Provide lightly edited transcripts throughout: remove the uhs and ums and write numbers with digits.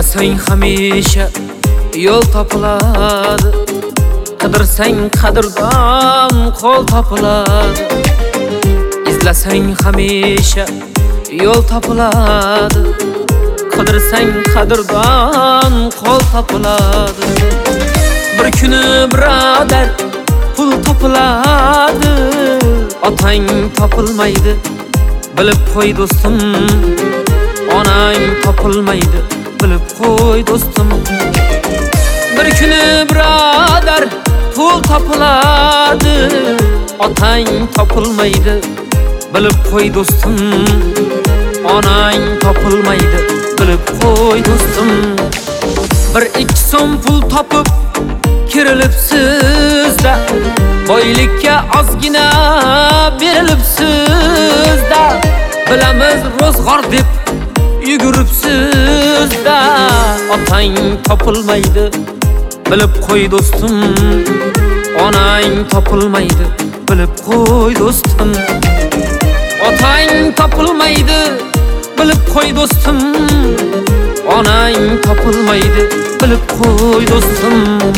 İzlasang hamisha yo'l topiladi, qidirsang qadrdon qo'l topiladi. İzlasang hamisha yo'l topiladi, qidirsang qadrdon qo'l topiladi. Bir kuni birodar pul topiladi, otang topilmaydi, bilib qo'y do'stim. Onang topilmaydi, bilib qo'y do'stim. Bir kuni birodar pul topiladi, otang topilmaydi, bilib qo'y do'stim. Onang topilmaydi, bilib qo'y do'stim. Bir ikki so'm pul topib kirilibsiz-da, boylikka ozgina berilibsiz-da. Bilamiz ro'zg'or deb yuguribsiz-da, otang topilmaydi, bilib qo'y do'stim. Onang topilmaydi, bilib qo'y do'stim. Otang topilmaydi, bilib qo'y do'stim. Onang topilmaydi, bilib qo'y do'stim.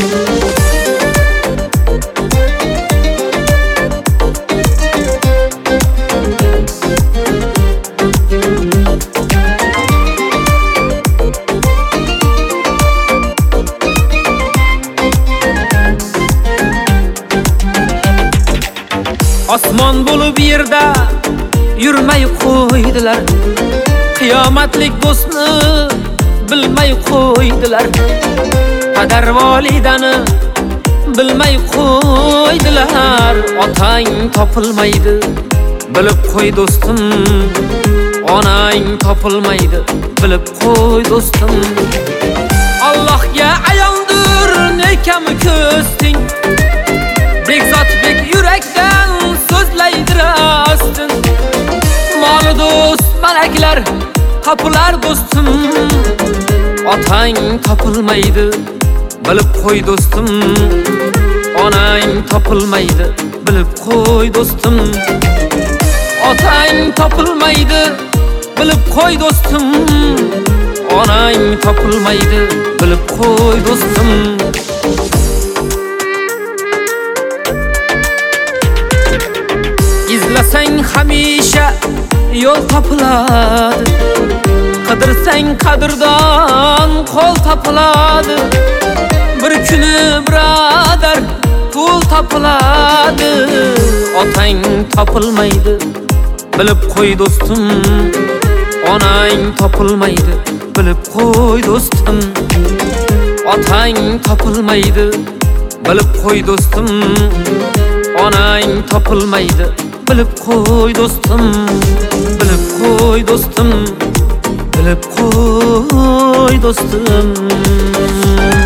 Osmon bo'lib yerda yurmay qo'ydilar, qiyomatlik do'stni bilmay qo'ydilar. Qadar volidani bilmay qo'ydilar. Otang topilmaydi, bilib qo'y do'stim. Onang topilmaydi, bilib qo'y do'stim. Allohga ayondir nekami ko'sting, Bekzotbek yurakdan so'zlaydir astin. Moli do'st malaklar topilar do'stim. Otang topilmaydi, bilib qo'y do'stim. Onang topilmaydi, bilib qo'y do'stim. Otang topilmaydi, bilib qo'y do'stim. Onang topilmaydi, bilib qo'y do'stim. İzlasang hamisha yo'l topiladi, qidirsang qadrdon qo'l topiladi. Bir kuni birodar pul topiladi, otang topilmaydi, bilib qo'y do'stim. Onang topilmaydi, bilib qo'y do'stim. Otang topilmaydi, bilib qo'y do'stim. Onang topilmaydi, bilib qo'y do'stim. Bilib qo'y do'stim, bilib qo'y do'stim.